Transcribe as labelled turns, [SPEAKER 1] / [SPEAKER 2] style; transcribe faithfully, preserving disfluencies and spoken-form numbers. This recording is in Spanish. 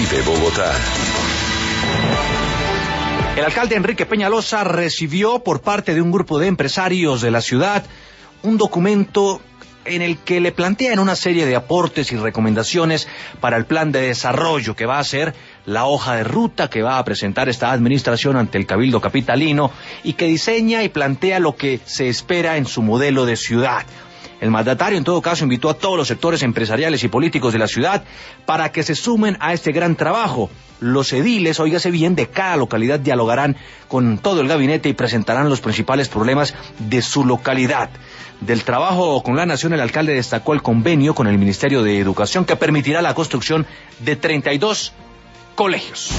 [SPEAKER 1] Vive Bogotá.
[SPEAKER 2] El alcalde Enrique Peñalosa recibió por parte de un grupo de empresarios de la ciudad un documento en el que le plantean una serie de aportes y recomendaciones para el plan de desarrollo que va a ser la hoja de ruta que va a presentar esta administración ante el Cabildo Capitalino y que diseña y plantea lo que se espera en su modelo de ciudad. El mandatario, en todo caso, invitó a todos los sectores empresariales y políticos de la ciudad para que se sumen a este gran trabajo. Los ediles, óigase bien, de cada localidad dialogarán con todo el gabinete y presentarán los principales problemas de su localidad. Del trabajo con la Nación, el alcalde destacó el convenio con el Ministerio de Educación que permitirá la construcción de treinta y dos colegios.